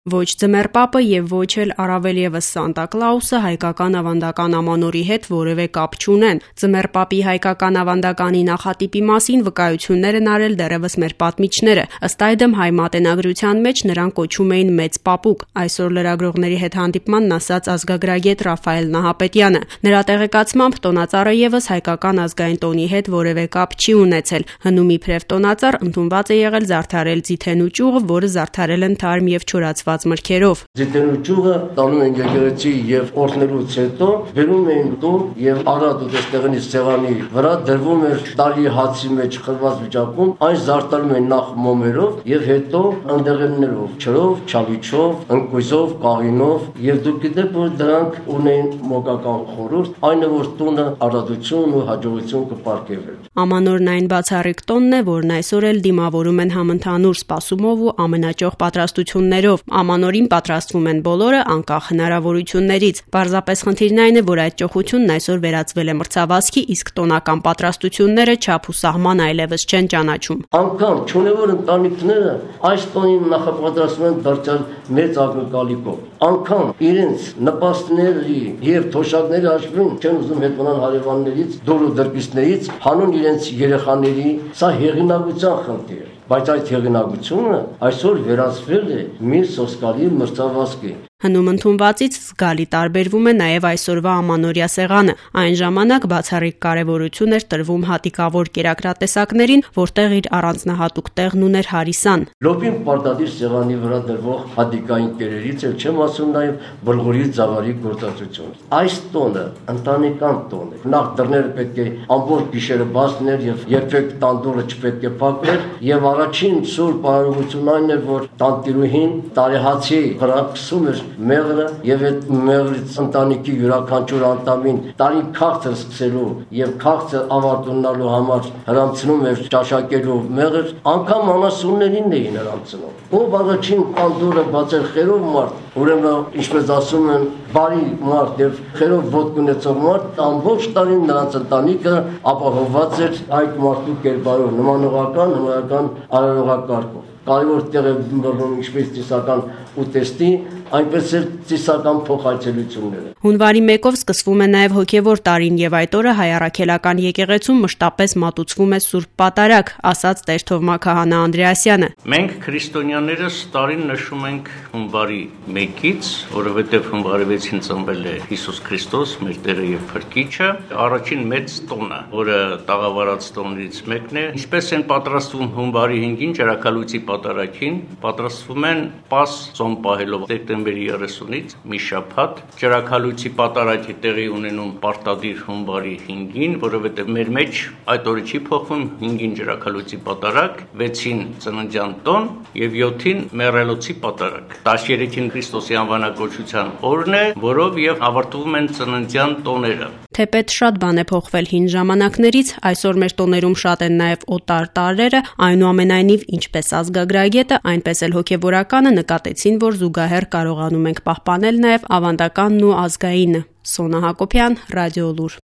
Ոչ Ձմեռ պապը եւ ոչ էլ առավել եւս Սանտա Կլաուսը հայկական ավանդական ամանորի հետ որևէ կապ չունեն։ Ձմեռ պապի հայկական ավանդականի նախատիպի մասին վկայություններ են արել դեռևս մեր պատմիչները։ Ըստ այդմ հայ մատենագրության մեջ նրան կոչում էին Մեծ Պապուկ։ Այսօր լրագրողների հետ հանդիպմանն ասաց ազգագրագետ Ռաֆայել Նահապետյանը։ Նրա տեղեկացմամբ տոնածառը եւս հայկական ազգային տոնի հետ որևէ կապ չի ունեցել։ Հնում իբրև տոնածառ ընդունված է եղել զարդարել ձիթեն ու ճյուղը, որը զարդարել են թարմ եւ չորացված մրգերով։ Ձիթենու ճյուղը տանում են եկեղեցի եւ օրհնելուց հետո բերում էին տուն եւ առատ ուտեստեղենի սեղանի վրա դրվում էր տարի հացի մեջ խրված վիճակում, այն զարդարում են նախ մոմերով եւ հետո ընդեղեններով, չրով, չալիչով, ընկույզով, կաղինով եւ դուք գիտեք որ դրանք ունեն մոգական խորհուրդ, այն է որ տունը առատություն ու հաջողություն կպարգևեր։ Ամանորն այն բացառիկ տոնն է, որն այսօր էլ դիմավորում են համընդհանուր սպասումով ու ամենաճոխ պատրաստություններով։ Ամանորին պատրաստվում են բոլորը անկախ հնարավորություններից։ Պարզապես խնդիրն այն է, որ այդ ճոխությունն այսօր վերածվել է մրցավազքի, իսկ տոնական պատրաստությունները չափ ու սահման այլևս չեն ճանաչում։ Անկամ չունևոր ընտանիքները այս տոնին նախապատրաստվում են դարձյալ մեծ ակնկալիքով։ Անկամ իրենց նպաստների եւ թոշակների հաշվին չեն ուզում հետ մնալ հարևաններից, դուր ու դրկիցներից, հանուն իրենց երեխաների, սա հեղինակության խնդիր է։ Բայց այդ հեղինակությունը այսօր վերածվել է մի սոսկալի մրցավազքի։ Հնում ընդունվածից զգալի տարբերվում է նաև այսօրվա ամանորյա սեղանը։ Այն ժամանակ բացառիկ կարևորություն էր տրվում հատիկավոր կերակրատեսակներին, որտեղ իր առանձնահատուկ տեղն ուներ հարիսան։ Լոբին պարտադիր սեղանի վրա դրվող հատիկային կերերից էլ չեմ ասում նաև բլղուրի ծավալի գործածություն։ Այս տոնը ընտանեկան տոն է։ Նախ դռները պետք է ամբողջ գիշերը բացներ եւ երբեք տանդուրը չպետք է փակվեր եւ առաջին սուրբ արարողություն այն էր, որ տանտիրուհին տարեհացի վրա քսում էր մեղրը եւ այդ մեղրից ընտանիքի յուրաքանչյուր անդամին տարին քաղցր սկսելու եւ քաղցր ավարտունալու համար հրամցնում էր ճաշակելու մեղր, անգամ անասուններին էին հրամցնում։ Ով առաջին տանդուրը բացել խերով մարդ, ուրեմն ինչպես ասում են, բարի մարդ եւ խերով ոտք ունեցող մարդ, ամբողջ տարին նրանց ընտանիքը ապահովված էր այդ մարդու կերպարով, նմանողական արարողակարգով։ Կարևոր տեղ է բռնում ինչպես ծիսական ուտեստի, այնպես էլ ծիսական փոխայցելությունները։ Հունվարի 1-ով սկսվում է նաև հոգևոր տարին եւ այդ օրը հայ առաքելական եկեղեցում մշտապես մատուցվում է Սուրբ Պատարագ, ասաց Տեր Թովմա քահանա Անդրեասյանը։ Մենք քրիստոնյաներս տարին նշում ենք հունվարի 1-ից, որովհետեւ հունվարի 6-ին ծնվել է Հիսուս Քրիստոս, մեր Տերը եւ Փրկիչը, առաջին մեծ տոնը, որը տաղավարած տոններից մեկն է։ Ինչպես են պատրաստվում հունվարի 5-ին Ճրագալույցի Պատարագին, պատրաստվում են պաս ծոմ պահելով դեկտեմբերի 30-ից մի շաբաթ Ճրագալույցի Պատարագի տեղի ունենում պարտադիր հունվարի 5-ին, որովհետև մեր մեջ այդ օրը չի փոխվում 5-ին Ճրագալույցի Պատարագ, 6-ին ծննդյան տոն եւ 7-ին Մեռելոցի Պատարագ։ 13-ին Քրիստոսի անվանակոչության օրն է, որով եւ ավարտվում են ծննդյան տոները։ Թեպետ շատ բան է փոխվել հին ժամանակներից, այսօր մեր տոներում շատ են նաև օտար տարրերը, այնուամենայնիվ ինչպես ազգագրագետը, այնպես էլ հոգևորականը նկատեցին, որ զուգահեռ կարողանում ենք պահպանել նաև ավանդականն ու ազգայինը։ Սոնա Հակոբյան, Ռադիոլուր։